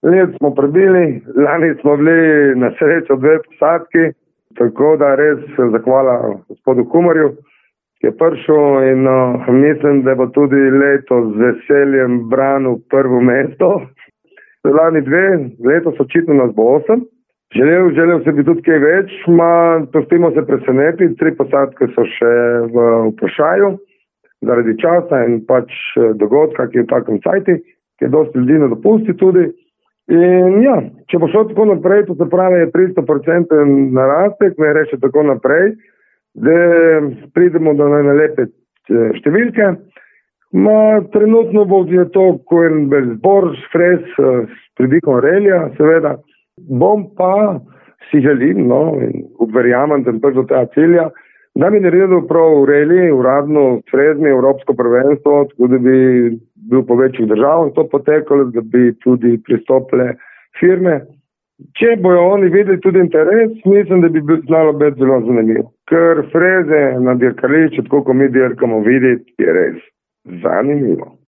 Let smo prebili, lani smo bili na srečo 2 posadki, tako da res zahvala gospodu Kumarju, ki je prišel in mislim, da bo tudi letos z veseljem branil prvo mesto. Lani 2, letos očitno nas bo 8. Želel se bi tudi kaj več, pustimo se presenetiti, 3 posadke so še v vprašaju, zaradi časa in pač dogodka, ki je v takem cajti, ki je dosti ljudi na dopusti tudi. In ja, če bo šlo tako naprej, to se pravi je 300% narastek, ne reče tako naprej, da pridemo do najlepe številke. Trenutno bo to en zbor, fres s pridihom relija, seveda. Bom pa si želim, in verjamem, da sem prišel do tega cilja, da bi naredil prav v reliji, uradno frezni Evropsko prvenstvo, tako da bi bil po večjih državah to potekalo, da bi tudi pristopile firme. Če bojo oni videli tudi interes, mislim, da bi znalo biti zelo zanimivo. Ker freze na dirkališču, tako kot mi dirkamo, videti, je res zanimivo.